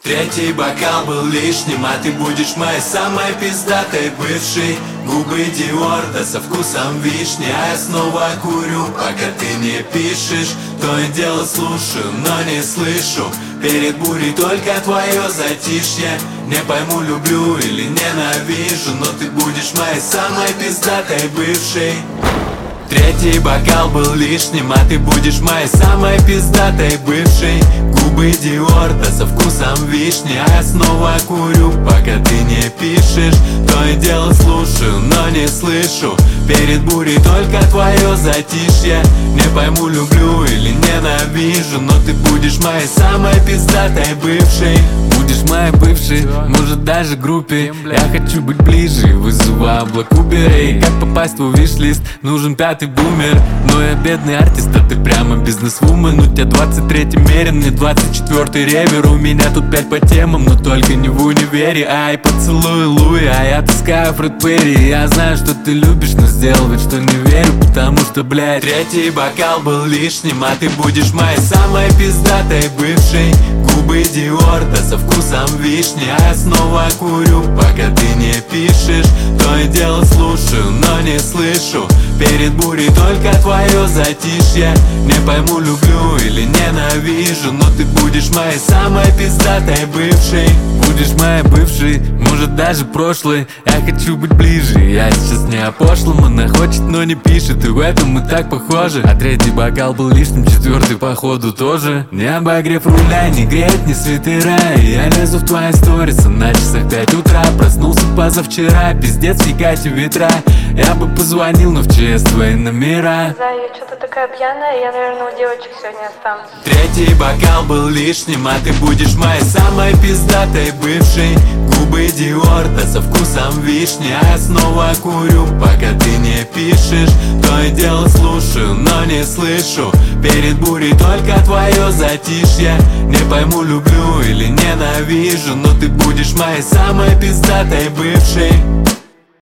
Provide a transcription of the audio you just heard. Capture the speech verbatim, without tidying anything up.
Третий бокал был лишним, а ты будешь моей самой пиздатой бывшей. Губы Диор, да со вкусом вишни, а я снова курю, пока ты не пишешь. То и дело слушаю, но не слышу. Перед бурей только твое затишье. Не пойму, люблю или ненавижу, но ты будешь моей самой пиздатой бывшей. Третий бокал был лишним, а ты будешь моей самой пиздатой бывшей. Губы Диор, да со вкусом вишни, а я снова курю, пока ты не пишешь. То и дело слушаю, но не слышу. Перед бурей только твое затишье. Не пойму, люблю или ненавижу, но ты будешь моей самой пиздатой бывшей. Будешь моей бывшей, может даже группе. Я хочу быть ближе, вызываю облак Убера. Как попасть в виш-лист, нужен пятый бумер. Но я бедный артист, а ты прямо бизнес-вумен. У тебя двадцать третий мерин, мне двадцать четвёртый ревер. У меня тут пять по темам, но только не в универе. Ай, поцелуй Луи, а я таскаю Фред Перри. Я знаю, что ты любишь, но сделал вид, что не верю, потому что, блядь, третий бокал был лишним, а ты будешь моей самой пиздатой бывшей. Губы Диор, да со вкусом вишни, а я снова курю, пока ты не пишешь. То и дело слушаю, но не слышу. Перед бурей только твое затишье. Не пойму, люблю или ненавижу, но ты будешь моей самой пиздатой бывшей. Будешь моей бывшей, может даже прошлой. Я хочу быть ближе, я сейчас не о пошлом. Она хочет, но не пишет, и в этом мы так похожи. А третий бокал был лишним, четвертый походу тоже. Не обогрев руля, не греет, не свитера. Я лезу в твои сторисы на часах пять утра. Проснулся позавчера, пиздец, фигать ветра. Я бы позвонил, но в ЧС твои номера. Да, я что-то такая пьяная, я, наверное, у девочек сегодня останусь. Третий бокал был лишним, а ты будешь моей самой пиздатой бывшей. Губы Диор, да со вкусом вишни, а я снова курю, пока ты не пишешь. То и дело слушаю, но не слышу. Перед бурей только твое затишье. Не пойму, люблю или ненавижу, но ты будешь моей самой пиздатой бывшей.